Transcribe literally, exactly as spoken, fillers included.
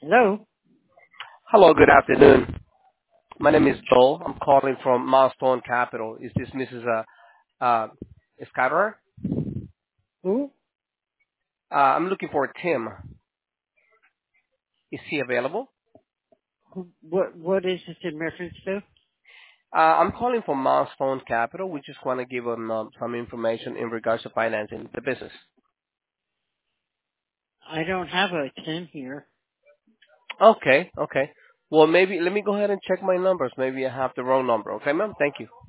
Hello? Hello, good afternoon. My name is Joel. I'm calling from Milestone Capital. Is this Missus Uh, uh, Escarar? Who? Uh, I'm looking for Tim. Is he available? Who what, what is this in reference to? Uh, I'm calling from Milestone Capital. We just want to give him uh, some information in regards to financing the business. I don't have a Tim here. Okay, okay. Well, maybe let me go ahead and check my numbers. Maybe I have the wrong number. Okay, ma'am? Thank you.